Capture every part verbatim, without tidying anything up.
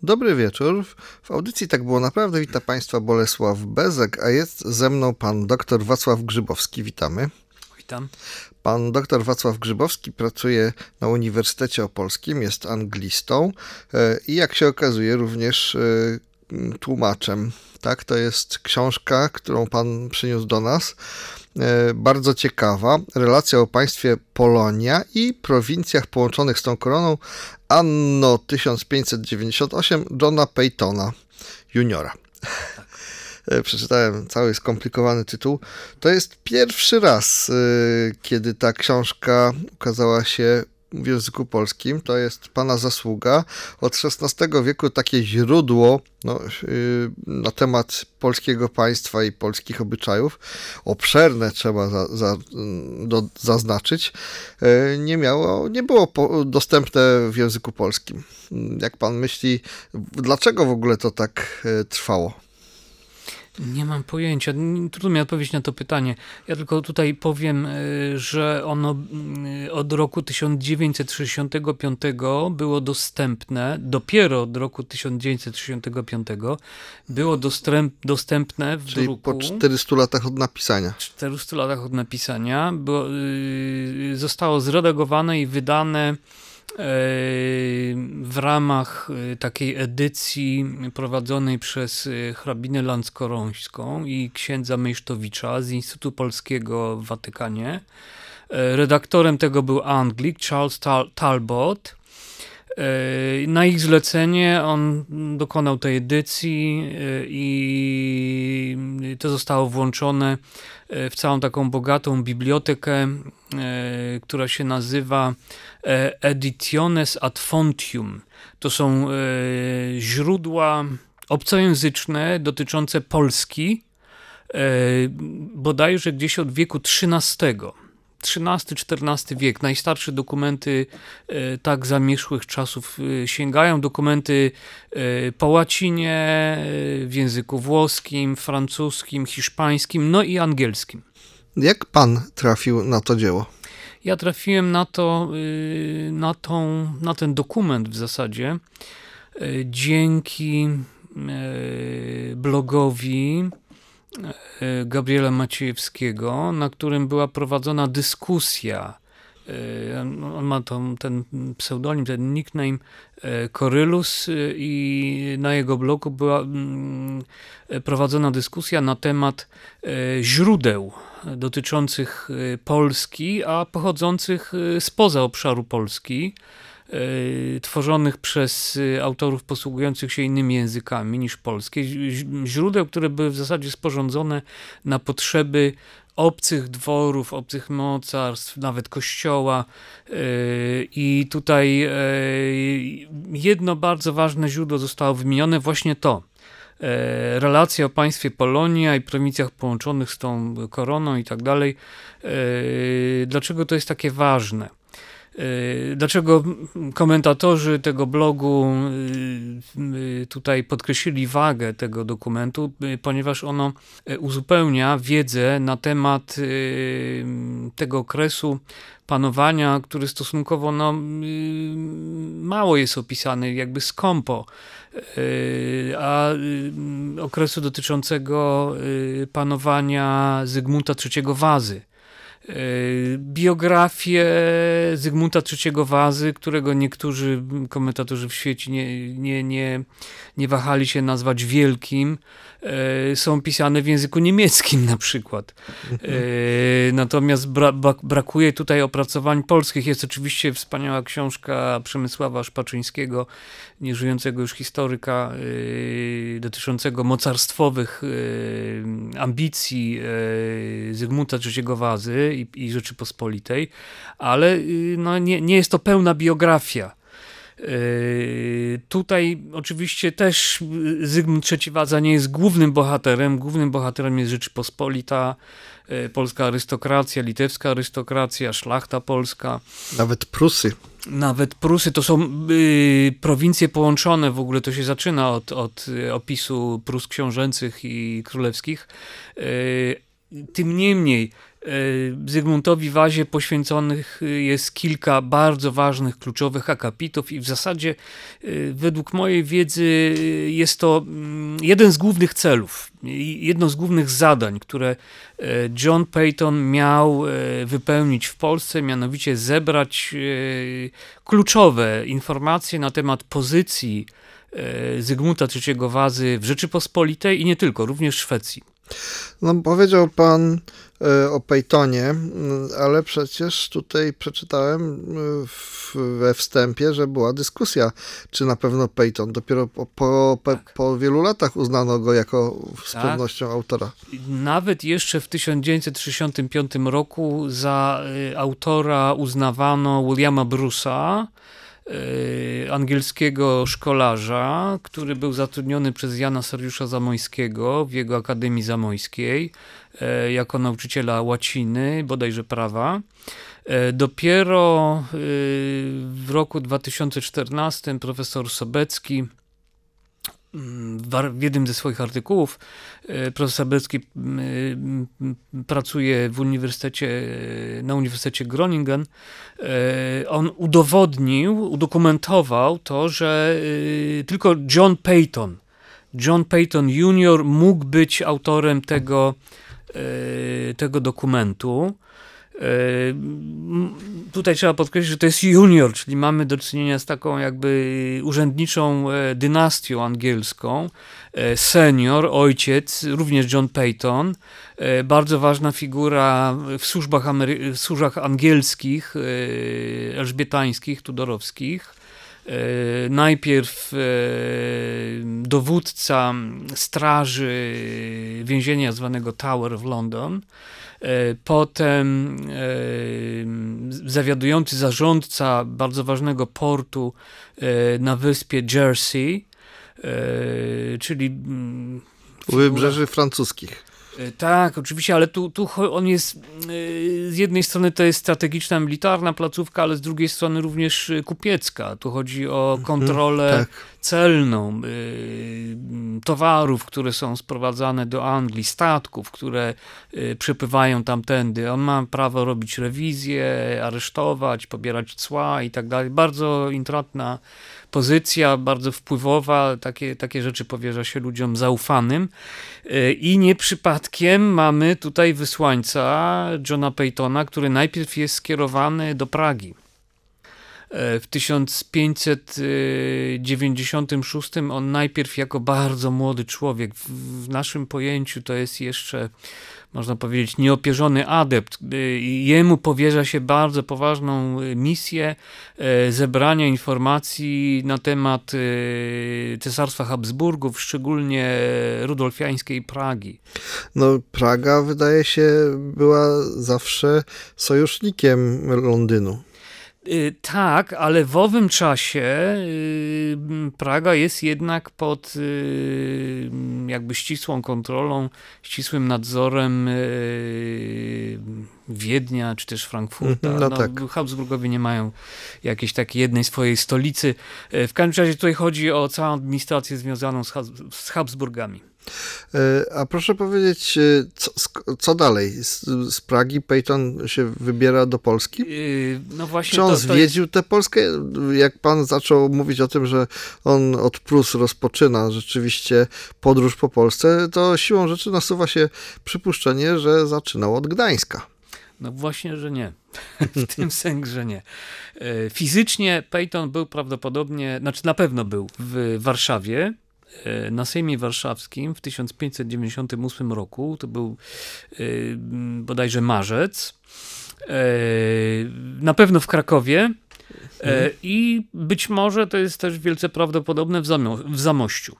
Dobry wieczór. W audycji Tak było naprawdę wita Państwa Bolesław Bezek, a jest ze mną pan dr Wacław Grzybowski. Witamy. Witam. Pan dr Wacław Grzybowski pracuje na Uniwersytecie Opolskim, jest anglistą i jak się okazuje również tłumaczem. Tak, to jest książka, którą pan przyniósł do nas. Bardzo ciekawa. Relacja o państwie Polonia i prowincjach połączonych z tą koroną anno tysiąc pięćset dziewięćdziesiąt osiem Johna Peytona juniora. Tak. Przeczytałem cały skomplikowany tytuł. To jest pierwszy raz, kiedy ta książka ukazała się w języku polskim. To jest pana zasługa. Od szesnastego wieku takie źródło no, yy, na temat polskiego państwa i polskich obyczajów, obszerne trzeba za, za, do, zaznaczyć, yy, nie miało, nie było po, dostępne w języku polskim. Jak pan myśli, dlaczego w ogóle to tak yy, trwało? Nie mam pojęcia. Trudno mi odpowiedzieć na to pytanie. Ja tylko tutaj powiem, że ono od roku tysiąc dziewięćset sześćdziesiątego piątego było dostępne, dopiero od roku tysiąc dziewięćset sześćdziesiątego piątego było dostęp, dostępne w Czyli druku. po czterystu latach od napisania. czterystu latach od napisania. Było, yy, zostało zredagowane i wydane w ramach takiej edycji prowadzonej przez hrabinę Lanckorońską i księdza Mejsztowicza z Instytutu Polskiego w Watykanie. Redaktorem tego był Anglik Charles Tal- Talbot. Na ich zlecenie on dokonał tej edycji i to zostało włączone w całą taką bogatą bibliotekę, która się nazywa Editiones ad Fontium. To są źródła obcojęzyczne dotyczące Polski, bodajże gdzieś od wieku trzynastego. trzynasty czternasty wiek. Najstarsze dokumenty e, tak zamierzchłych czasów e, sięgają. Dokumenty e, po łacinie, e, w języku włoskim, francuskim, hiszpańskim, no i angielskim. Jak pan trafił na to dzieło? Ja trafiłem na to, e, na, tą, na ten dokument w zasadzie e, dzięki e, blogowi Gabriela Maciejewskiego, na którym była prowadzona dyskusja. On ma tą, ten pseudonim, ten nickname Korylus i na jego blogu była prowadzona dyskusja na temat źródeł dotyczących Polski, a pochodzących spoza obszaru Polski, tworzonych przez autorów posługujących się innymi językami niż polskie. Źródeł, które były w zasadzie sporządzone na potrzeby obcych dworów, obcych mocarstw, nawet kościoła. I tutaj jedno bardzo ważne źródło zostało wymienione, właśnie to. Relacja o państwie Polonia i prowincjach połączonych z tą koroną i tak dalej. Dlaczego to jest takie ważne? Dlaczego komentatorzy tego blogu tutaj podkreślili wagę tego dokumentu? Ponieważ ono uzupełnia wiedzę na temat tego okresu panowania, który stosunkowo no, mało jest opisany, jakby skąpo, a okresu dotyczącego panowania Zygmunta trzeciego Wazy. Biografię Zygmunta trzeciego Wazy, którego niektórzy komentatorzy w świecie nie, nie, nie, nie wahali się nazwać wielkim, są pisane w języku niemieckim na przykład. Natomiast bra, brakuje tutaj opracowań polskich. Jest oczywiście wspaniała książka Przemysława Szpaczyńskiego, nieżyjącego już historyka, dotyczącego mocarstwowych ambicji Zygmunta trzeciego Wazy i, i Rzeczypospolitej, ale no, nie, nie jest to pełna biografia. Yy, tutaj oczywiście też Zygmunt trzeci Waza nie jest głównym bohaterem. Głównym bohaterem jest Rzeczypospolita, yy, polska arystokracja, litewska arystokracja, szlachta polska. Nawet Prusy. Nawet Prusy to są yy, prowincje połączone, w ogóle to się zaczyna od, od opisu Prus książęcych i królewskich. Yy, tym niemniej Zygmuntowi Wazie poświęconych jest kilka bardzo ważnych, kluczowych akapitów i w zasadzie według mojej wiedzy jest to jeden z głównych celów, jedno z głównych zadań, które John Peyton miał wypełnić w Polsce, mianowicie zebrać kluczowe informacje na temat pozycji Zygmunta trzeciego Wazy w Rzeczypospolitej i nie tylko, również w Szwecji. No, powiedział pan y, o Peytonie, y, ale przecież tutaj przeczytałem y, w, we wstępie, że była dyskusja, czy na pewno Peyton. Dopiero po, po, tak. po wielu latach uznano go jako z tak. pewnością autora. Nawet jeszcze w tysiąc dziewięćset sześćdziesiątym piątym roku za y, autora uznawano Williama Bruce'a, angielskiego szkolarza, który był zatrudniony przez Jana Sergiusza Zamoyskiego w jego Akademii Zamojskiej jako nauczyciela łaciny, bodajże prawa. Dopiero w roku dwa tysiące czternastym profesor Sobecki w jednym ze swoich artykułów profesor Sobecki pracuje w uniwersytecie, na Uniwersytecie Groningen. On udowodnił, udokumentował to, że tylko John Peyton, John Peyton junior mógł być autorem tego, tego dokumentu. Tutaj trzeba podkreślić, że to jest junior, czyli mamy do czynienia z taką jakby urzędniczą dynastią angielską. Senior, ojciec, również John Peyton, bardzo ważna figura w służbach, Amery- w służbach angielskich, elżbietańskich, tudorowskich. Najpierw dowódca straży więzienia zwanego Tower w London, potem zawiadujący zarządca bardzo ważnego portu na wyspie Jersey, czyli u wybrzeży francuskich. Tak, oczywiście, ale tu, tu on jest, z jednej strony to jest strategiczna, militarna placówka, ale z drugiej strony również kupiecka. Tu chodzi o kontrolę tak. celną towarów, które są sprowadzane do Anglii, statków, które przepływają tamtędy. On ma prawo robić rewizję, aresztować, pobierać cła i tak dalej. Bardzo intratna pozycja, bardzo wpływowa, takie, takie rzeczy powierza się ludziom zaufanym i nie przypadkiem mamy tutaj wysłańca Johna Peytona, który najpierw jest skierowany do Pragi. W tysiąc pięćset dziewięćdziesiątym szóstym on najpierw jako bardzo młody człowiek, w naszym pojęciu to jest jeszcze, można powiedzieć, nieopierzony adept. Jemu powierza się bardzo poważną misję zebrania informacji na temat Cesarstwa Habsburgów, szczególnie rudolfiańskiej Pragi. No, Praga, wydaje się, była zawsze sojusznikiem Londynu. Tak, ale w owym czasie Praga jest jednak pod jakby ścisłą kontrolą, ścisłym nadzorem Wiednia czy też Frankfurta. No, no, tak. Habsburgowie nie mają jakiejś takiej jednej swojej stolicy. W każdym razie tutaj chodzi o całą administrację związaną z, z Habsburgami. A proszę powiedzieć, co, co dalej? Z, z Pragi Peyton się wybiera do Polski? No właśnie. Czy on to, to zwiedził jest... tę Polskę? Jak pan zaczął mówić o tym, że on od Prus rozpoczyna rzeczywiście podróż po Polsce, to siłą rzeczy nasuwa się przypuszczenie, że zaczynał od Gdańska. No właśnie, że nie. W tym sensie, że nie. Fizycznie Peyton był prawdopodobnie, znaczy na pewno był w Warszawie, na Sejmie Warszawskim w tysiąc pięćset dziewięćdziesiątym ósmym roku, to był yy, bodajże marzec, yy, na pewno w Krakowie yy, hmm. i być może to jest też wielce prawdopodobne w, Zamo- w Zamościu.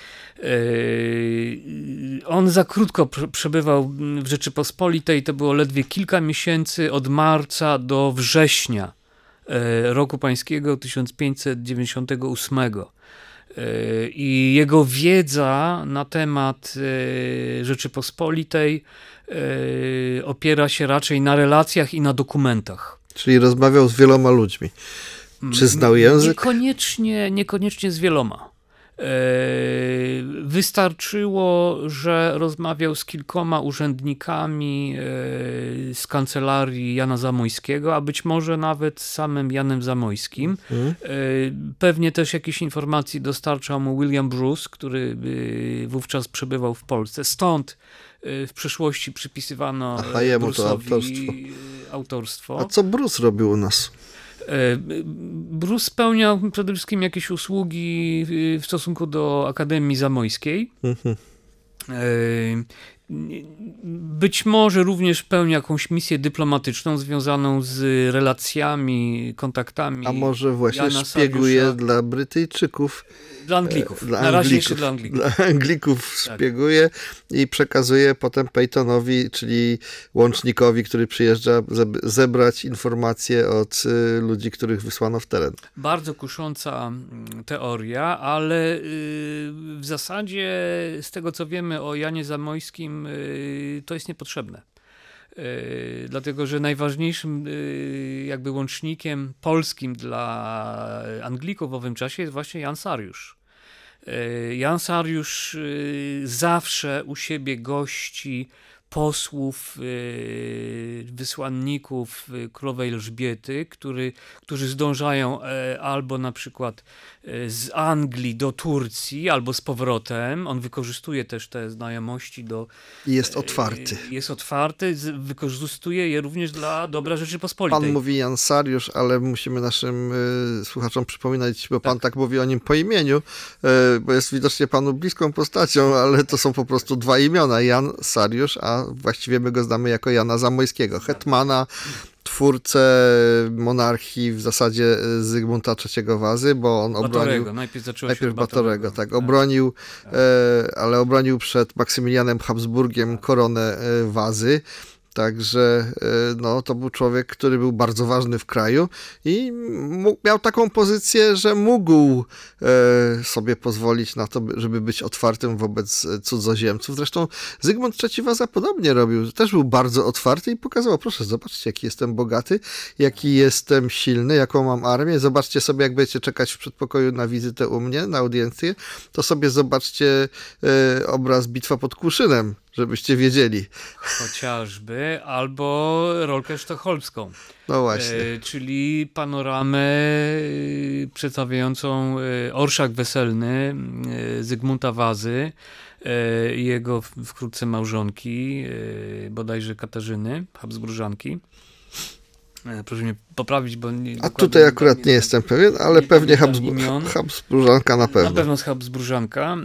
Yy, on za krótko pr- przebywał w Rzeczypospolitej, to było ledwie kilka miesięcy od marca do września yy, roku pańskiego tysiąc pięćset dziewięćdziesiątego ósmego. I jego wiedza na temat Rzeczypospolitej opiera się raczej na relacjach i na dokumentach. Czyli rozmawiał z wieloma ludźmi. Czy znał język? Niekoniecznie, niekoniecznie z wieloma. Wystarczyło, że rozmawiał z kilkoma urzędnikami z kancelarii Jana Zamojskiego, a być może nawet z samym Janem Zamojskim. Hmm. Pewnie też jakieś informacji dostarczał mu William Bruce, który wówczas przebywał w Polsce. Stąd w przeszłości przypisywano Aha, jemu to autorstwo. autorstwo. A co Bruce robił u nas? Bruce spełniał przede wszystkim jakieś usługi w stosunku do Akademii Zamojskiej. Mhm. Być może również pełni jakąś misję dyplomatyczną związaną z relacjami, kontaktami. A może właśnie Jana szpieguje Sariusza. Dla Brytyjczyków. Dla Anglików. Dla Na Anglików. razie jeszcze dla Anglików. Dla Anglików tak. Szpieguje i przekazuje potem Peytonowi, czyli łącznikowi, który przyjeżdża zebrać informacje od ludzi, których wysłano w teren. Bardzo kusząca teoria, ale w zasadzie z tego, co wiemy o Janie Zamojskim, to jest niepotrzebne. Yy, dlatego, że najważniejszym yy, jakby łącznikiem polskim dla Anglików w owym czasie jest właśnie Jan Sariusz. Yy, Jan Sariusz yy, zawsze u siebie gości posłów, yy, wysłanników królowej Elżbiety, który, którzy zdążają e, albo na przykład e, z Anglii do Turcji, albo z powrotem. On wykorzystuje też te znajomości do... Jest otwarty. E, jest otwarty, z, wykorzystuje je również dla dobra Rzeczypospolitej. Pan mówi Jan Sariusz, ale musimy naszym y, słuchaczom przypominać, bo tak. Pan tak mówi o nim po imieniu, y, bo jest widocznie panu bliską postacią, ale to są po prostu dwa imiona, Jan Sariusz, a właściwie my go znamy jako Jana Zamojskiego, hetmana, twórcę monarchii w zasadzie Zygmunta trzeciego Wazy, bo on Batorego. obronił... Najpierw zaczęło najpierw się Batorego, tak, tak. Obronił, tak. E, ale obronił przed Maksymilianem Habsburgiem koronę e, Wazy. Także no, to był człowiek, który był bardzo ważny w kraju i mógł, miał taką pozycję, że mógł e, sobie pozwolić na to, żeby być otwartym wobec cudzoziemców. Zresztą Zygmunt trzeci Waza podobnie robił. Też był bardzo otwarty i pokazywał, proszę, zobaczcie, jaki jestem bogaty, jaki jestem silny, jaką mam armię. Zobaczcie sobie, jak będziecie czekać w przedpokoju na wizytę u mnie, na audiencję, to sobie zobaczcie e, obraz Bitwa pod Kłuszynem, żebyście wiedzieli. Chociażby, albo rolkę sztokholmską. No właśnie. E, czyli panoramę e, przedstawiającą e, orszak weselny e, Zygmunta Wazy e, i jego wkrótce małżonki, e, bodajże Katarzyny, Habsburżanki. Proszę mnie poprawić, bo... Nie, A tutaj akurat nie, nie jestem pewien, ale nie pewnie Habsbur Habsburżanka na pewno. Na pewno jest Habsburżanka.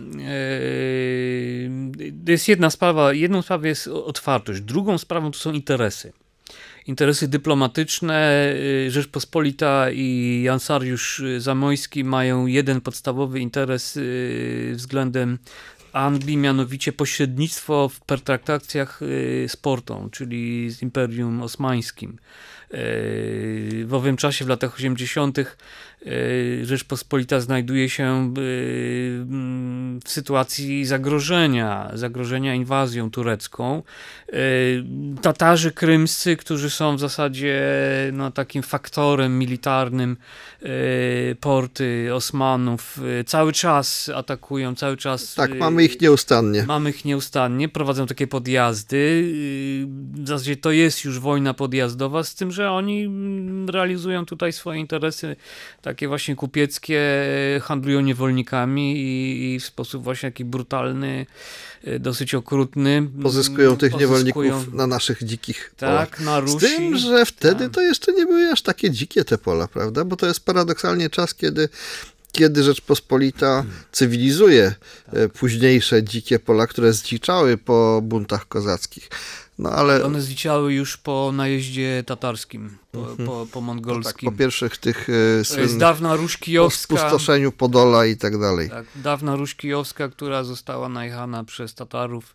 To jest jedna sprawa. Jedną sprawą jest otwartość. Drugą sprawą to są interesy. Interesy dyplomatyczne. Rzeczpospolita i Jan Sariusz Zamojski mają jeden podstawowy interes względem Anglii, mianowicie pośrednictwo w pertraktacjach z Portą, czyli z Imperium Osmańskim. W owym czasie, w latach osiemdziesiątych Rzeczpospolita znajduje się w sytuacji zagrożenia, zagrożenia inwazją turecką. Tatarzy krymscy, którzy są w zasadzie no, takim faktorem militarnym porty Osmanów, cały czas atakują, cały czas... Tak, mamy ich nieustannie. Mamy ich nieustannie, prowadzą takie podjazdy. W zasadzie to jest już wojna podjazdowa, z tym, że oni realizują tutaj swoje interesy takie właśnie kupieckie, handlują niewolnikami i, i w sposób właśnie taki brutalny, dosyć okrutny. Pozyskują tych pozyskują... niewolników na naszych dzikich tak, polach. na Rusi. Z tym, że wtedy tak. to jeszcze nie były aż takie dzikie te pola, prawda? Bo to jest paradoksalnie czas, kiedy kiedy Rzeczpospolita cywilizuje tak. późniejsze dzikie pola, które zdziczały po buntach kozackich. No, ale... One zdziczały już po najeździe tatarskim, po, mm-hmm. po, po mongolskim. No tak, po pierwszych tych to jest dawna Ruś Kijowska. Po spustoszeniu Podola i tak dalej. Tak, dawna Ruś Kijowska, która została najechana przez Tatarów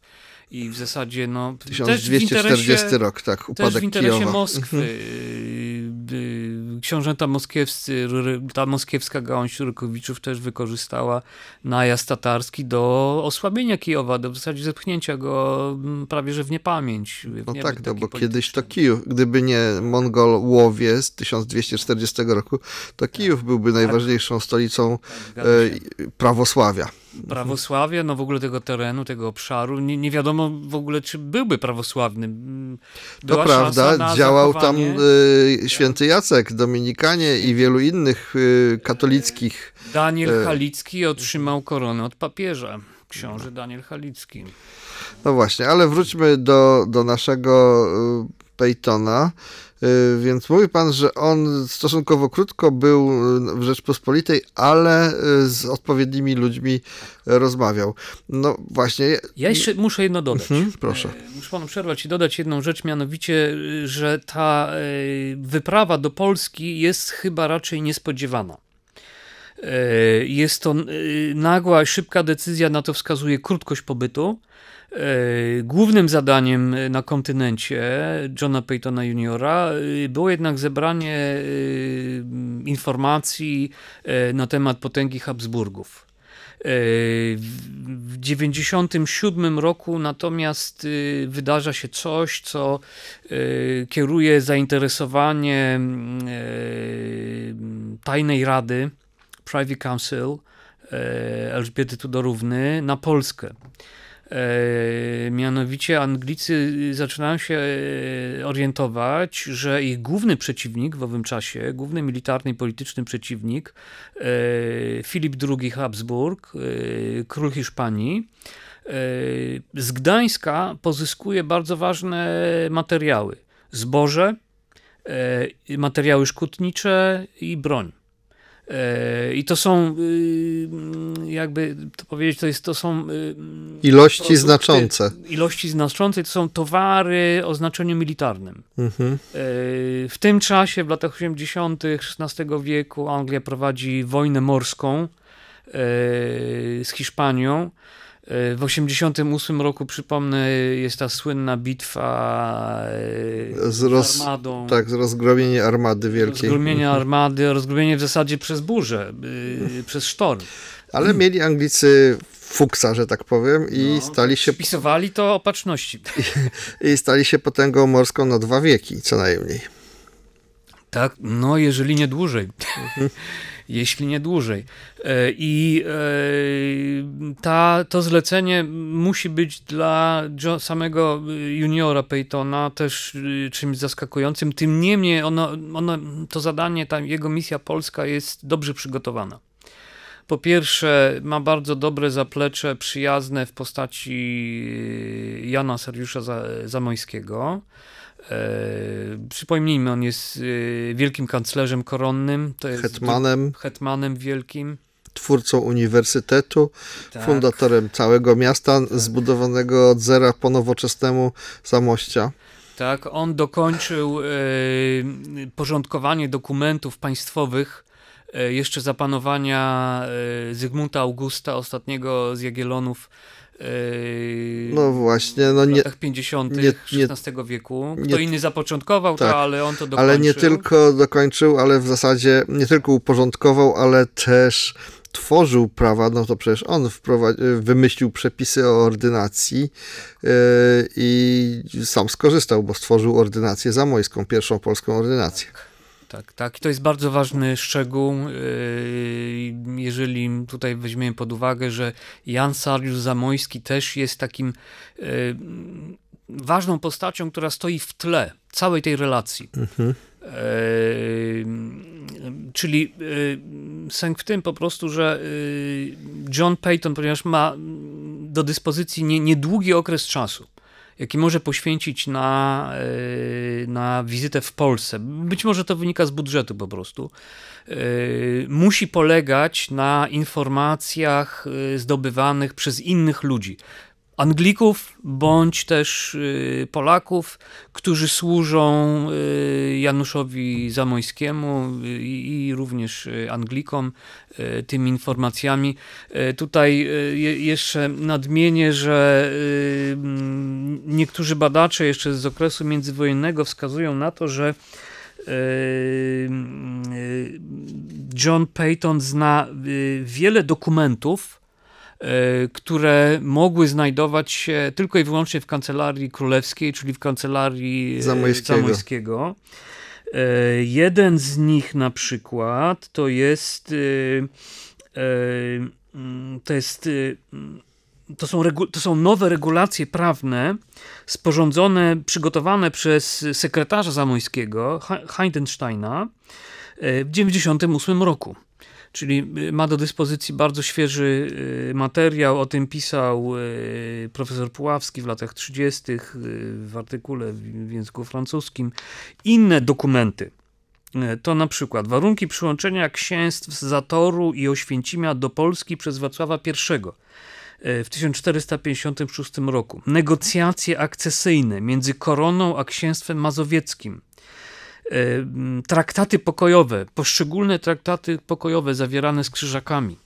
I w zasadzie no... tysiąc dwieście czterdziesty rok, tak, upadek też w interesie Kijowa. Moskwy. Mhm. Książęta moskiewscy, ta moskiewska gałąź Rurykowiczów też wykorzystała najazd tatarski do osłabienia Kijowa, do w zasadzie zepchnięcia go prawie że w niepamięć. W no tak, no bo polityczny. kiedyś to Kijów, gdyby nie Mongolowie z tysiąc dwieście czterdziestego roku, to Kijów byłby najważniejszą stolicą Tak, e, prawosławia. Prawosławia, no w ogóle tego terenu, tego obszaru, nie, nie wiadomo w ogóle, czy byłby prawosławny. Była to prawda, działał zachowanie... tam y, święty Jacek, Dominikanie i wielu innych y, katolickich. Daniel y, Halicki otrzymał koronę od papieża. Książę Daniel Halicki. No właśnie, ale wróćmy do, do naszego y, Peytona. Więc mówi pan, że on stosunkowo krótko był w Rzeczpospolitej, ale z odpowiednimi ludźmi rozmawiał. No właśnie. Ja jeszcze muszę jedno dodać. Mhm, proszę. Muszę panu przerwać i dodać jedną rzecz, mianowicie, że ta wyprawa do Polski jest chyba raczej niespodziewana. Jest to nagła, szybka decyzja, na to wskazuje krótkość pobytu. Głównym zadaniem na kontynencie Johna Peytona juniora było jednak zebranie informacji na temat potęgi Habsburgów. W dziewięćdziesiątym siódmym roku natomiast wydarza się coś, co kieruje zainteresowanie Tajnej Rady, Privy Council Elżbiety Tudorówny na Polskę. E, mianowicie Anglicy zaczynają się orientować, że ich główny przeciwnik w owym czasie, główny militarny i polityczny przeciwnik, e, Filip drugi Habsburg, e, król Hiszpanii, e, z Gdańska pozyskuje bardzo ważne materiały. Zboże, e, materiały szkutnicze i broń. I to są, jakby to powiedzieć, to, jest, to są ilości produkty, znaczące. Ilości znaczące, to są towary o znaczeniu militarnym. Mhm. W tym czasie, w latach osiemdziesiątych szesnastego wieku, Anglia prowadzi wojnę morską z Hiszpanią. W osiemdziesiątym ósmym roku, przypomnę, jest ta słynna bitwa z, roz, z armadą. Tak, z rozgromienie armady wielkiej. Rozgromienie armady, rozgromienie w zasadzie przez burzę, yy, przez sztorm. Ale mieli Anglicy fuksa, że tak powiem, i no, stali się... Spisowali to opatrzności. I, I stali się potęgą morską na dwa wieki, co najmniej. Tak, no jeżeli nie dłużej. Jeśli nie dłużej. I ta, to zlecenie musi być dla samego juniora Peytona też czymś zaskakującym. Tym niemniej ono, ono, to zadanie, ta jego misja polska jest dobrze przygotowana. Po pierwsze, ma bardzo dobre zaplecze przyjazne w postaci Jana Sergiusza Zamoyskiego. E, przypomnijmy, on jest e, wielkim kanclerzem koronnym, to jest hetmanem, hetmanem wielkim, twórcą uniwersytetu, tak. fundatorem całego miasta tak. zbudowanego od zera po nowoczesnemu Zamościa. Tak, on dokończył e, porządkowanie dokumentów państwowych e, jeszcze za panowania e, Zygmunta Augusta, ostatniego z Jagiellonów. No właśnie, no w nie, latach pięćdziesiątych szesnastego wieku. Kto nie, inny zapoczątkował tak, to, ale on to dokończył. Ale nie tylko dokończył, ale w zasadzie nie tylko uporządkował, ale też tworzył prawa, no to przecież on wymyślił przepisy o ordynacji yy, i sam skorzystał, bo stworzył ordynację zamojską, pierwszą polską ordynację. Tak. Tak, tak. I to jest bardzo ważny szczegół, jeżeli tutaj weźmiemy pod uwagę, że Jan Sergiusz Zamoyski też jest takim ważną postacią, która stoi w tle całej tej relacji. Mhm. Czyli sęk w tym po prostu, że John Peyton, ponieważ ma do dyspozycji nie, niedługi okres czasu, jaki może poświęcić na, na wizytę w Polsce. Być może to wynika z budżetu po prostu. Musi polegać na informacjach zdobywanych przez innych ludzi. Anglików bądź też Polaków, którzy służą Januszowi Zamoyskiemu i, i również Anglikom tymi informacjami. Tutaj jeszcze nadmienię, że niektórzy badacze jeszcze z okresu międzywojennego wskazują na to, że John Peyton zna wiele dokumentów, które mogły znajdować się tylko i wyłącznie w kancelarii królewskiej, czyli w kancelarii Zamoyskiego. Zamoyskiego. Jeden z nich na przykład to jest to jest to są, regu- to są nowe regulacje prawne sporządzone, przygotowane przez sekretarza Zamoyskiego, Heidensteina, w dziewięćdziesiątym ósmym roku. Czyli ma do dyspozycji bardzo świeży materiał, o tym pisał profesor Puławski w latach trzydziestych w artykule w języku francuskim. Inne dokumenty to na przykład warunki przyłączenia księstw z Zatoru i Oświęcimia do Polski przez Wacława pierwszego w tysiąc czterysta pięćdziesiątym szóstym roku. Negocjacje akcesyjne między koroną a księstwem mazowieckim. Traktaty pokojowe, poszczególne traktaty pokojowe zawierane z Krzyżakami.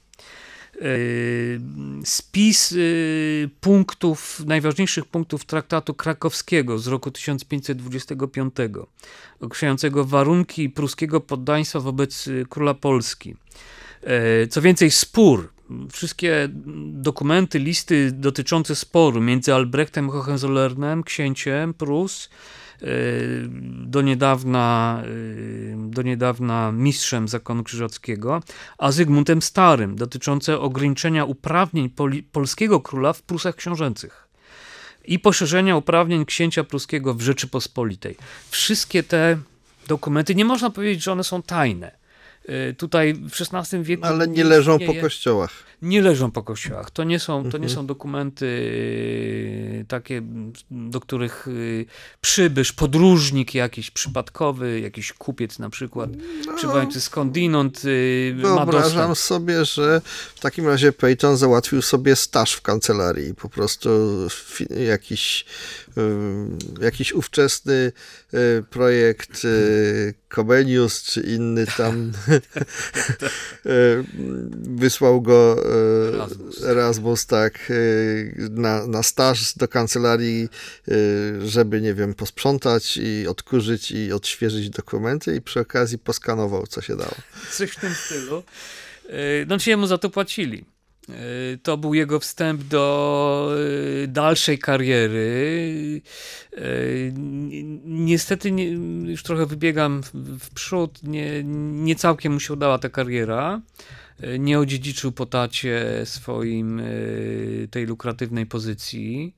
Spis punktów, najważniejszych punktów traktatu krakowskiego z roku tysiąc pięćset dwudziestego piątego, określającego warunki pruskiego poddaństwa wobec króla Polski. Co więcej, spór, wszystkie dokumenty, listy dotyczące sporu między Albrechtem Hohenzollernem, księciem Prus, do niedawna, do niedawna mistrzem zakonu krzyżackiego, a Zygmuntem Starym, dotyczące ograniczenia uprawnień poli- polskiego króla w Prusach książęcych i poszerzenia uprawnień księcia pruskiego w Rzeczypospolitej. Wszystkie te dokumenty, nie można powiedzieć, że one są tajne. Tutaj w szesnastym wieku... Ale nie leżą istnieje, po kościołach. Nie leżą po kościołach. To nie są, to nie są dokumenty takie, do których przybysz, podróżnik jakiś przypadkowy, jakiś kupiec na przykład, no, przybywający skądinąd ma dostęp. Wyobrażam sobie, że w takim razie Peyton załatwił sobie staż w kancelarii. Po prostu jakiś, jakiś ówczesny projekt Comenius czy inny tam wysłał go Erasmus, Erasmus tak, na, na staż do kancelarii, żeby, nie wiem, posprzątać i odkurzyć i odświeżyć dokumenty i przy okazji poskanował, co się dało. Coś w tym stylu. Znaczy jemu za to płacili. To był jego wstęp do dalszej kariery. Niestety, nie, już trochę wybiegam w przód, nie, nie całkiem mu się udała ta kariera. Nie odziedziczył po tacie swoim tej lukratywnej pozycji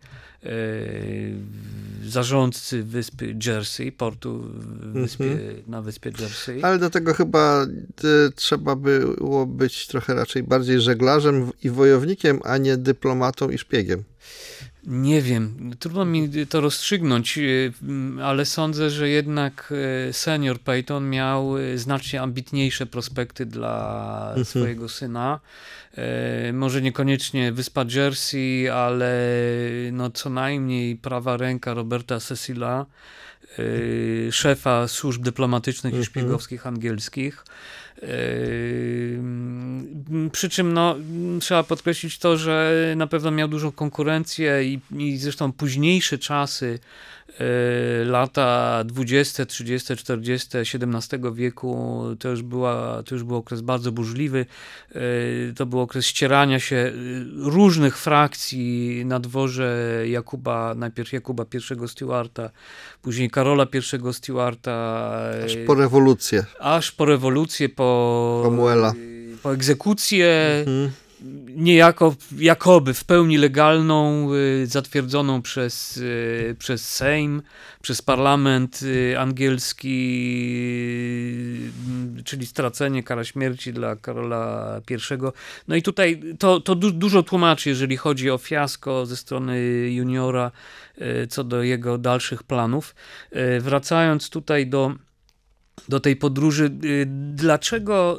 zarządcy wyspy Jersey, portu wyspie, mm-hmm. na wyspie Jersey. Ale do tego chyba y, trzeba było być trochę raczej bardziej żeglarzem i wojownikiem, a nie dyplomatą i szpiegiem. Nie wiem, trudno mi to rozstrzygnąć, ale sądzę, że jednak senior Peyton miał znacznie ambitniejsze prospekty dla mm-hmm. swojego syna. Może niekoniecznie wyspa Jersey, ale no co najmniej prawa ręka Roberta Cecila, szefa służb dyplomatycznych mm-hmm. i szpiegowskich angielskich. Przy czym no, trzeba podkreślić to, że na pewno miał dużą konkurencję i, i zresztą późniejsze czasy, lata dwudzieste, trzydzieste, czterdzieste siedemnastego wieku to już, była, to już był okres bardzo burzliwy. To był okres ścierania się różnych frakcji na dworze Jakuba, najpierw Jakuba pierwszego Stuarta, później Karola pierwszego Stuarta. Aż po rewolucję. Aż po rewolucję, po, Romuela. po egzekucję. Mhm. niejako, jakoby w pełni legalną, zatwierdzoną przez, przez Sejm, przez parlament angielski, czyli stracenie, kara śmierci dla Karola pierwszego. No i tutaj to, to du- dużo tłumaczy, jeżeli chodzi o fiasko ze strony juniora, co do jego dalszych planów. Wracając tutaj do do tej podróży. Dlaczego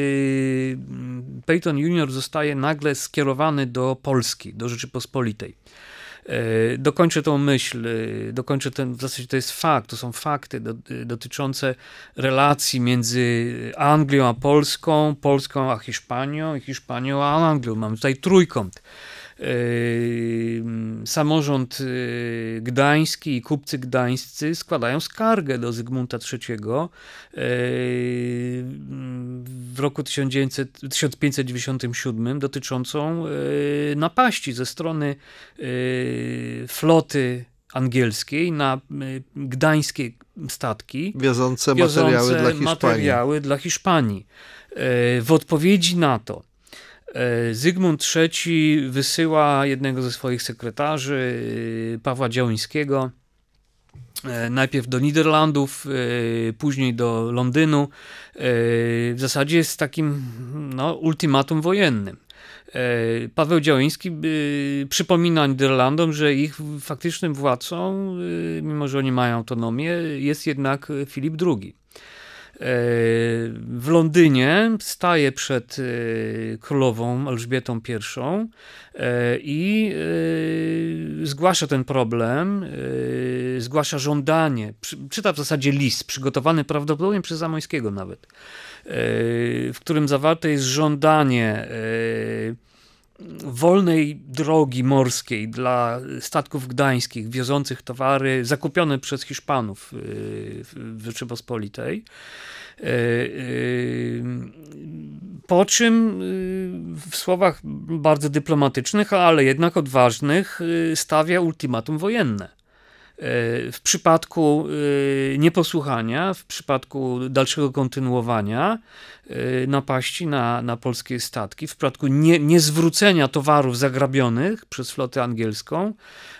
Peyton junior zostaje nagle skierowany do Polski, do Rzeczypospolitej? Dokończę tą myśl, dokończę ten, w zasadzie to jest fakt, to są fakty do, dotyczące relacji między Anglią a Polską, Polską a Hiszpanią i Hiszpanią a Anglią. Mamy tutaj trójkąt. Samorząd gdański i kupcy gdańscy składają skargę do Zygmunta trzeciego w roku tysiąc pięćset dziewięćdziesiątym siódmym dotyczącą napaści ze strony floty angielskiej na gdańskie statki wiozące materiały dla Hiszpanii. materiały dla Hiszpanii. W odpowiedzi na to Zygmunt trzeci wysyła jednego ze swoich sekretarzy, Pawła Działyńskiego, najpierw do Niderlandów, później do Londynu, w zasadzie z takim no, ultimatum wojennym. Paweł Działyński przypomina Niderlandom, że ich faktycznym władcą, mimo że oni mają autonomię, jest jednak Filip drugi. W Londynie staje przed królową Elżbietą pierwszą i zgłasza ten problem, zgłasza żądanie, czyta w zasadzie list przygotowany prawdopodobnie przez Zamoyskiego nawet, w którym zawarte jest żądanie wolnej drogi morskiej dla statków gdańskich wiozących towary zakupione przez Hiszpanów w Rzeczypospolitej. Po czym w słowach bardzo dyplomatycznych, ale jednak odważnych stawia ultimatum wojenne. W przypadku nieposłuchania, w przypadku dalszego kontynuowania napaści na, na polskie statki, w przypadku nie, niezwrócenia towarów zagrabionych przez flotę angielską,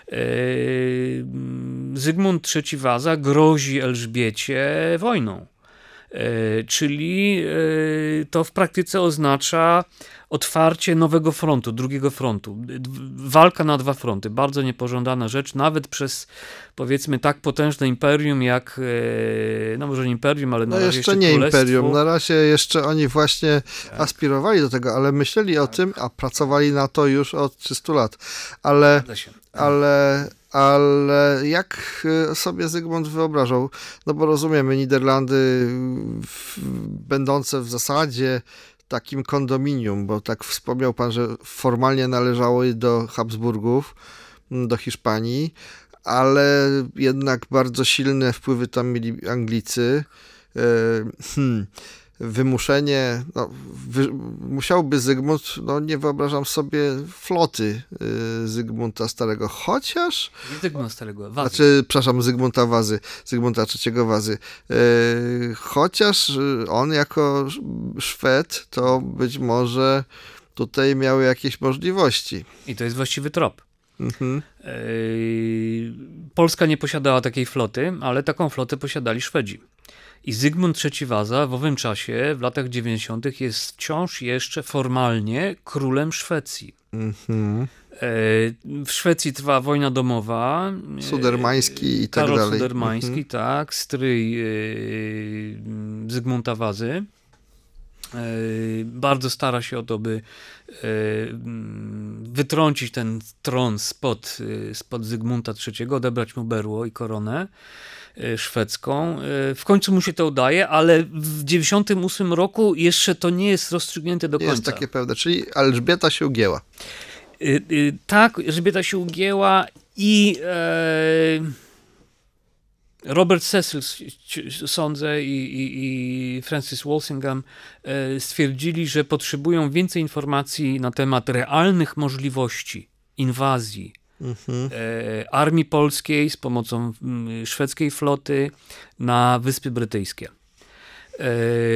Zygmunt trzeci Waza grozi Elżbiecie wojną. Czyli to w praktyce oznacza otwarcie nowego frontu, drugiego frontu. Walka na dwa fronty. Bardzo niepożądana rzecz, nawet przez, powiedzmy, tak potężne imperium jak, no może nie imperium, ale na no razie jeszcze, jeszcze nie królestwo. imperium. Na razie jeszcze oni właśnie tak. aspirowali do tego, ale myśleli tak. o tym, a pracowali na to już od trzystu lat. Ale, ale, ale jak sobie Zygmunt wyobrażał? No bo rozumiemy, Niderlandy w, będące w zasadzie takim kondominium, bo tak wspomniał pan, że formalnie należało do Habsburgów, do Hiszpanii, ale jednak bardzo silne wpływy tam mieli Anglicy. Hmm. Wymuszenie, no, wy, musiałby Zygmunt, no nie wyobrażam sobie floty y, Zygmunta Starego, chociaż... Nie Zygmunta Starego, Wazy. Znaczy, przepraszam, Zygmunta Wazy, Zygmunta trzeciego Wazy. Y, chociaż on jako Szwed, to być może tutaj miał jakieś możliwości. I to jest właściwy trop. Mhm. Y, Polska nie posiadała takiej floty, ale taką flotę posiadali Szwedzi. I Zygmunt trzeci Waza w owym czasie, w latach dziewięćdziesiątych jest wciąż jeszcze formalnie królem Szwecji. Mm-hmm. W Szwecji trwa wojna domowa. Sudermański i tak Karol dalej. Sudermański, mm-hmm. tak, stryj Zygmunta Wazy. Bardzo stara się o to, by wytrącić ten tron spod, spod Zygmunta trzeciego, odebrać mu berło i koronę szwedzką. W końcu mu się to udaje, ale w dziewięćdziesiątym ósmym roku jeszcze to nie jest rozstrzygnięte do końca. Jest takie pewne, czyli Elżbieta się ugięła. Tak, Elżbieta się ugięła i e, Robert Cecil, sądzę, i, i, i Francis Walsingham e, stwierdzili, że potrzebują więcej informacji na temat realnych możliwości inwazji Mhm. armii polskiej z pomocą szwedzkiej floty na Wyspy Brytyjskie.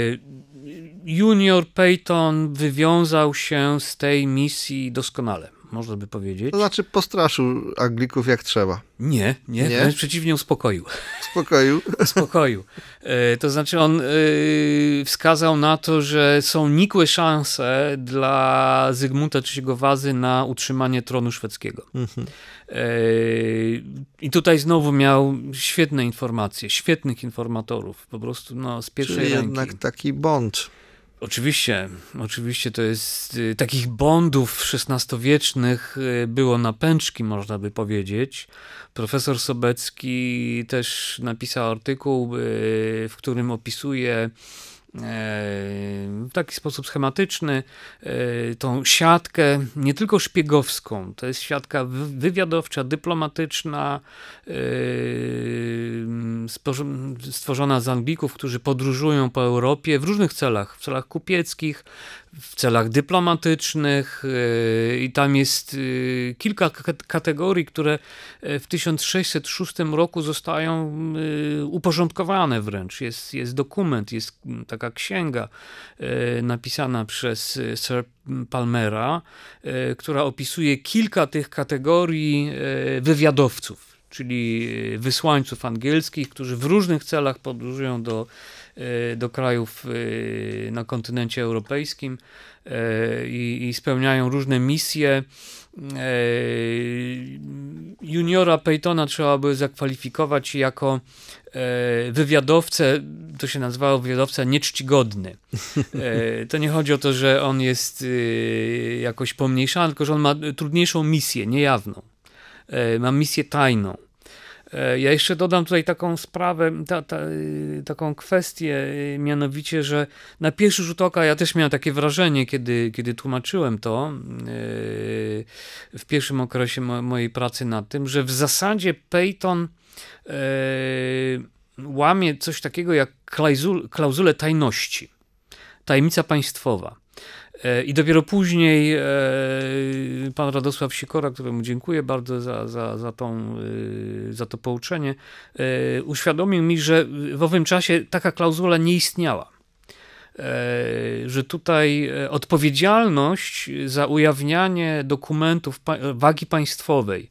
Junior Peyton wywiązał się z tej misji doskonale. można by powiedzieć. To znaczy postraszył Anglików jak trzeba. Nie, nie, nie? wręcz przeciwnie, uspokoił. Spokoju. Spokoju. E, to znaczy on e, wskazał na to, że są nikłe szanse dla Zygmunta trzeciego Wazy na utrzymanie tronu szwedzkiego. Mhm. E, I tutaj znowu miał świetne informacje, świetnych informatorów, po prostu no, z pierwszej Czyli ręki. jednak taki bond. Oczywiście, oczywiście to jest, y, takich bondów szesnastowiecznych y, było na pęczki, można by powiedzieć. Profesor Sobecki też napisał artykuł, y, w którym opisuje w taki sposób schematyczny tą siatkę, nie tylko szpiegowską, to jest siatka wywiadowcza, dyplomatyczna, stworzona z Anglików, którzy podróżują po Europie w różnych celach, w celach kupieckich, w celach dyplomatycznych i tam jest kilka kategorii, które w tysiąc sześćset szóstym roku zostają uporządkowane wręcz. Jest, jest dokument, jest taka księga napisana przez Sir Palmera, która opisuje kilka tych kategorii wywiadowców, czyli wysłańców angielskich, którzy w różnych celach podróżują do, do krajów na kontynencie europejskim i, i spełniają różne misje. Juniora Peytona trzeba by zakwalifikować jako wywiadowcę, to się nazywało wywiadowca nieczcigodny. To nie chodzi o to, że on jest jakoś pomniejszany, tylko że on ma trudniejszą misję, niejawną. Ma misję tajną. Ja jeszcze dodam tutaj taką sprawę, ta, ta, taką kwestię, mianowicie, że na pierwszy rzut oka ja też miałem takie wrażenie, kiedy, kiedy tłumaczyłem to w pierwszym okresie mo- mojej pracy nad tym, że w zasadzie Peyton łamie coś takiego jak klauzul, klauzulę tajności, tajemnica państwowa. I dopiero później pan Radosław Sikora, któremu dziękuję bardzo za, za, za, tą, za to pouczenie, uświadomił mi, że w owym czasie taka klauzula nie istniała. Że tutaj odpowiedzialność za ujawnianie dokumentów wagi państwowej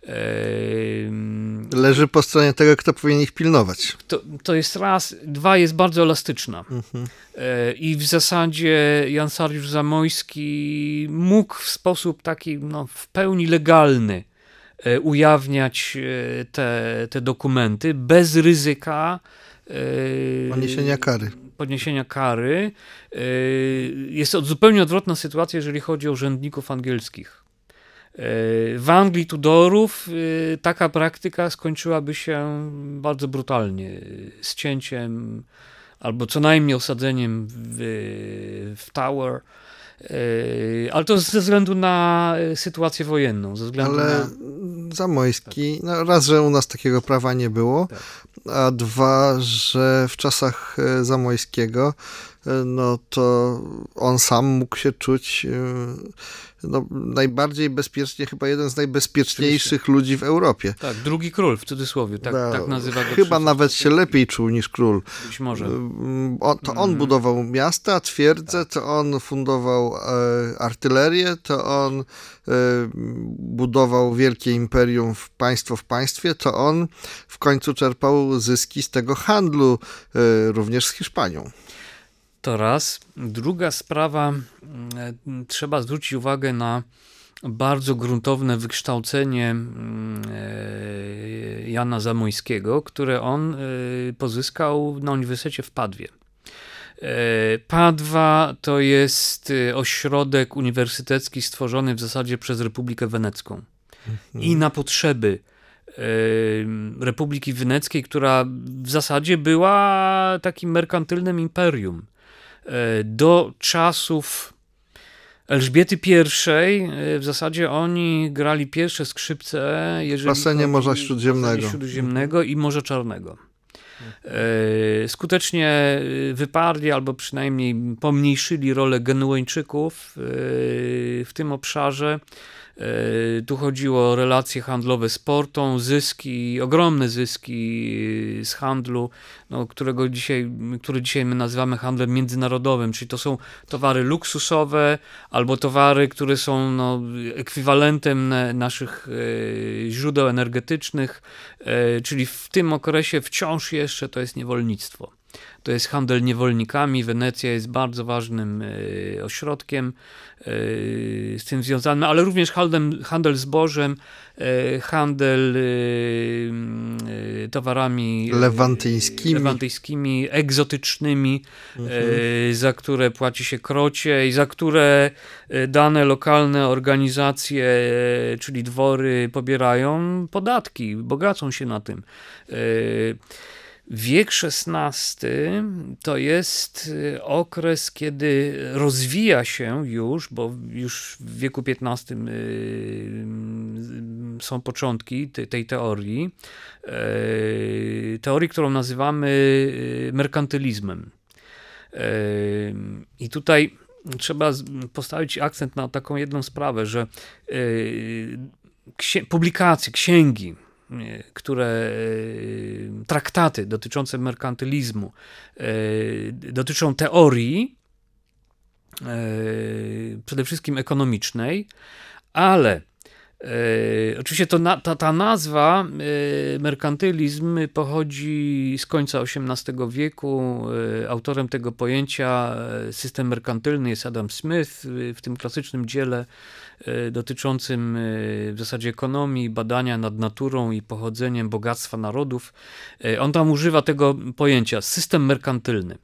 leży po stronie tego, kto powinien ich pilnować. To, to jest raz. Dwa, jest bardzo elastyczna. Mhm. I w zasadzie Jan Sariusz-Zamojski mógł w sposób taki no, w pełni legalny ujawniać te, te dokumenty bez ryzyka poniesienia kary. podniesienia kary. Jest to zupełnie odwrotna sytuacja, jeżeli chodzi o urzędników angielskich. W Anglii Tudorów taka praktyka skończyłaby się bardzo brutalnie, ścięciem albo co najmniej osadzeniem w, w Tower, ale to ze względu na sytuację wojenną. Ze względu ale na... Zamojski, tak. no raz, że u nas takiego prawa nie było, tak. A dwa, że w czasach Zamojskiego no to on sam mógł się czuć no, najbardziej bezpiecznie, chyba jeden z najbezpieczniejszych Oczywiście. ludzi w Europie. Tak, drugi król w cudzysłowie, tak, no, tak nazywa go. Chyba nawet się lepiej czuł niż król. Być może. On, to on budował miasta, twierdzę, tak. to on fundował e, artylerię, to on e, budował wielkie imperium, w państwo w państwie, to on w końcu czerpał zyski z tego handlu, e, również z Hiszpanią. To raz. Druga sprawa, trzeba zwrócić uwagę na bardzo gruntowne wykształcenie Jana Zamojskiego, które on pozyskał na Uniwersytecie w Padwie. Padwa to jest ośrodek uniwersytecki stworzony w zasadzie przez Republikę Wenecką. Mhm. I na potrzeby Republiki Weneckiej, która w zasadzie była takim merkantylnym imperium. Do czasów Elżbiety pierwszej w zasadzie oni grali pierwsze skrzypce jeżeli w basenie Morza Śródziemnego. Śródziemnego Śródziemnego i Morza Czarnego. skutecznie wyparli albo przynajmniej pomniejszyli rolę Genueńczyków w tym obszarze. Tu chodziło o relacje handlowe z Portą, zyski, ogromne zyski z handlu, no, którego dzisiaj, który dzisiaj my nazywamy handlem międzynarodowym, czyli to są towary luksusowe albo towary, które są no, ekwiwalentem naszych e, źródeł energetycznych, e, czyli w tym okresie wciąż jeszcze to jest niewolnictwo. To jest handel niewolnikami. Wenecja jest bardzo ważnym y, ośrodkiem y, z tym związanym, ale również handel, handel zbożem, y, handel y, y, towarami lewantyjskimi, lewantyjskimi egzotycznymi, mhm. y, za które płaci się krocie i za które dane lokalne organizacje, y, czyli dwory, pobierają podatki, bogacą się na tym. Y, Wiek szesnasty to jest okres, kiedy rozwija się już, bo już w wieku piętnastym są początki tej teorii, teorii, którą nazywamy merkantylizmem. I tutaj trzeba postawić akcent na taką jedną sprawę, że publikacje, księgi, które traktaty dotyczące merkantylizmu dotyczą teorii, przede wszystkim ekonomicznej, ale oczywiście to na, ta, ta nazwa merkantylizm pochodzi z końca osiemnastego wieku. Autorem tego pojęcia system merkantylny jest Adam Smith w tym klasycznym dziele dotyczącym w zasadzie ekonomii, badania nad naturą i pochodzeniem bogactwa narodów. On tam używa tego pojęcia system merkantylny.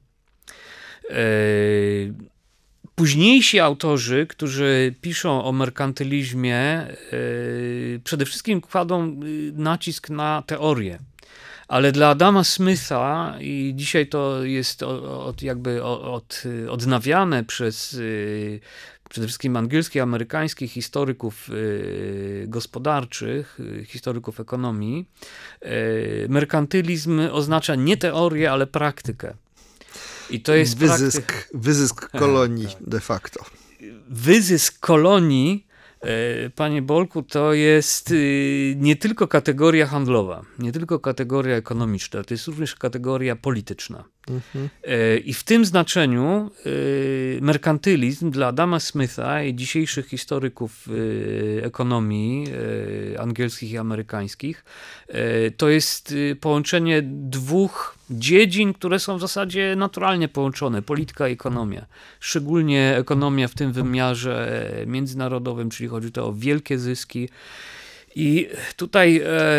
Późniejsi autorzy, którzy piszą o merkantylizmie, przede wszystkim kładą nacisk na teorię. Ale dla Adama Smitha, i dzisiaj to jest od, jakby od, odnawiane przez przede wszystkim angielskich, amerykańskich historyków gospodarczych, historyków ekonomii, merkantylizm oznacza nie teorię, ale praktykę. I to jest wyzysk, praktyk... wyzysk kolonii de facto. Wyzysk kolonii, panie Bolku, to jest nie tylko kategoria handlowa, nie tylko kategoria ekonomiczna, to jest również kategoria polityczna. Mhm. I w tym znaczeniu merkantylizm dla Adama Smitha i dzisiejszych historyków ekonomii angielskich i amerykańskich to jest połączenie dwóch dziedzin, które są w zasadzie naturalnie połączone, polityka i ekonomia. Szczególnie ekonomia w tym wymiarze międzynarodowym, czyli chodzi to o wielkie zyski. I tutaj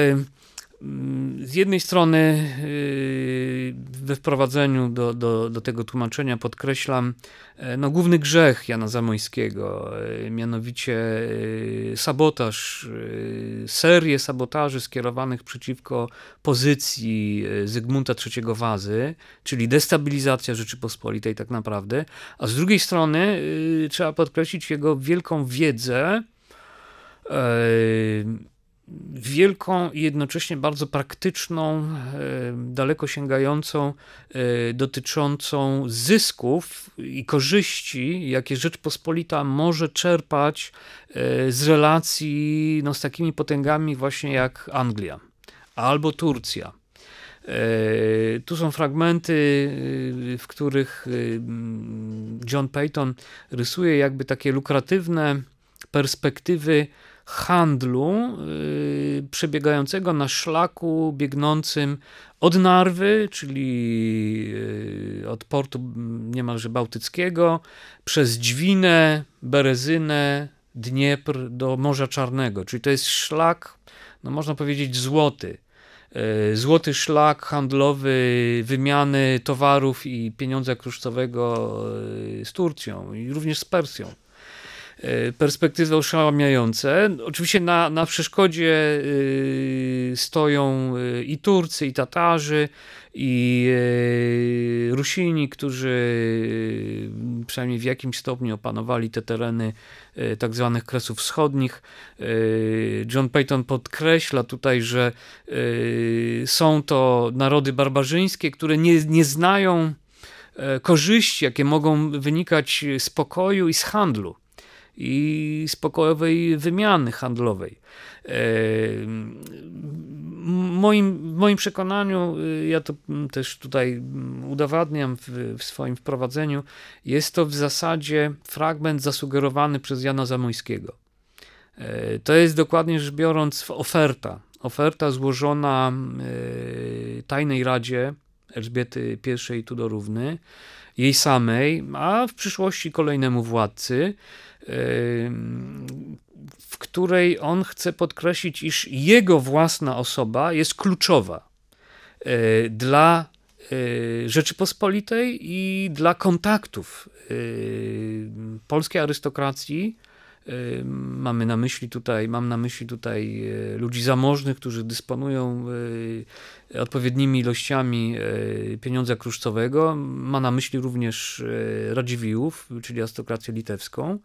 z jednej strony we wprowadzeniu do, do, do tego tłumaczenia podkreślam no, główny grzech Jana Zamoyskiego, mianowicie sabotaż, serię sabotaży skierowanych przeciwko pozycji Zygmunta trzeciego Wazy, czyli destabilizacja Rzeczypospolitej tak naprawdę, a z drugiej strony trzeba podkreślić jego wielką wiedzę, wielką i jednocześnie bardzo praktyczną, daleko sięgającą, dotyczącą zysków i korzyści, jakie Rzeczpospolita może czerpać z relacji no, z takimi potęgami właśnie jak Anglia albo Turcja. Tu są fragmenty, w których John Peyton rysuje jakby takie lukratywne perspektywy handlu yy, przebiegającego na szlaku biegnącym od Narwy, czyli yy, od portu niemalże bałtyckiego, przez Dźwinę, Berezynę, Dniepr do Morza Czarnego. Czyli to jest szlak, no można powiedzieć, złoty. Yy, złoty szlak handlowy wymiany towarów i pieniądza kruszcowego yy, z Turcją i również z Persją. perspektywy oszałamiające. Oczywiście na, na przeszkodzie stoją i Turcy, i Tatarzy, i Rusini, którzy przynajmniej w jakimś stopniu opanowali te tereny tak zwanych Kresów Wschodnich. John Peyton podkreśla tutaj, że są to narody barbarzyńskie, które nie, nie znają korzyści, jakie mogą wynikać z pokoju i z handlu i z pokojowej wymiany handlowej. Moim, w moim przekonaniu, ja to też tutaj udowadniam w, w swoim wprowadzeniu, jest to w zasadzie fragment zasugerowany przez Jana Zamoyskiego. To jest dokładnie rzecz biorąc oferta. Oferta złożona Tajnej Radzie Elżbiety I Tudorówny, jej samej, a w przyszłości kolejnemu władcy, w której on chce podkreślić, iż jego własna osoba jest kluczowa dla Rzeczypospolitej i dla kontaktów polskiej arystokracji. Mamy na myśli tutaj, mam na myśli tutaj ludzi zamożnych, którzy dysponują odpowiednimi ilościami pieniądza kruszcowego. Ma na myśli również Radziwiłłów, czyli arystokrację litewską,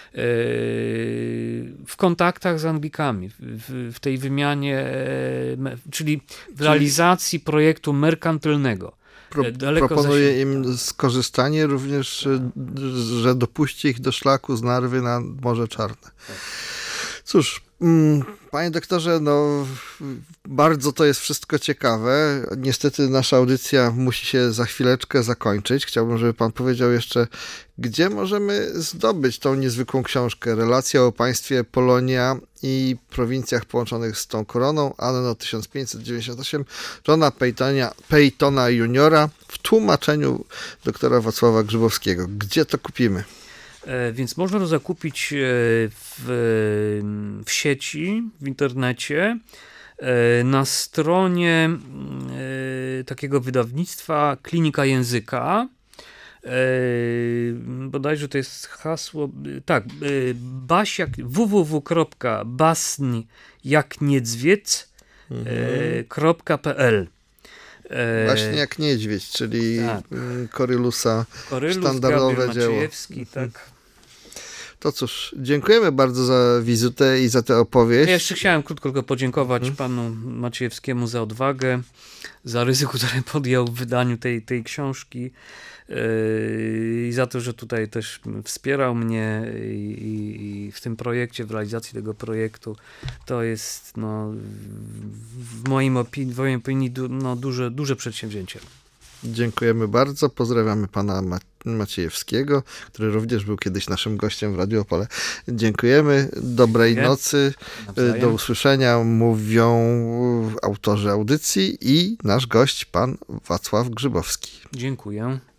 w kontaktach z Anglikami, w, w tej wymianie, czyli w realizacji projektu merkantylnego. Pro, proponuje im skorzystanie również, że dopuści ich do szlaku z Narwy na Morze Czarne. Cóż, panie doktorze, no bardzo to jest wszystko ciekawe. Niestety nasza audycja musi się za chwileczkę zakończyć. Chciałbym, żeby pan powiedział jeszcze, gdzie możemy zdobyć tą niezwykłą książkę Relacja o państwie Polonia i prowincjach połączonych z tą koroną, anno tysiąc pięćset dziewięćdziesiąt osiem, Johna Peytona, Peytona juniora w tłumaczeniu doktora Wacława Grzybowskiego. Gdzie to kupimy? Więc można to zakupić w, w sieci, w internecie, na stronie takiego wydawnictwa Klinika Języka. Bodajże to jest hasło, tak, basiak, w w w kropka basń jak niedźwiedź kropka p l. Właśnie jak niedźwiedź, czyli tak. Korylusa, Korylus, sztandarowe Gabriel dzieło. Maciejewski, tak. To cóż, dziękujemy bardzo za wizytę i za tę opowieść. Ja jeszcze chciałem krótko tylko podziękować hmm. panu Maciejewskiemu za odwagę, za ryzyko, które podjął w wydaniu tej, tej książki yy, i za to, że tutaj też wspierał mnie i, i, i w tym projekcie, w realizacji tego projektu. To jest no, w, moim opinii, w mojej opinii no, duże, duże przedsięwzięcie. Dziękujemy bardzo. Pozdrawiamy pana Maciejewskiego, który również był kiedyś naszym gościem w Radiu Opole. Dziękujemy. Dobrej Dziękuję. nocy. Nawzajem. Do usłyszenia mówią autorzy audycji i nasz gość, pan Wacław Grzybowski. Dziękuję.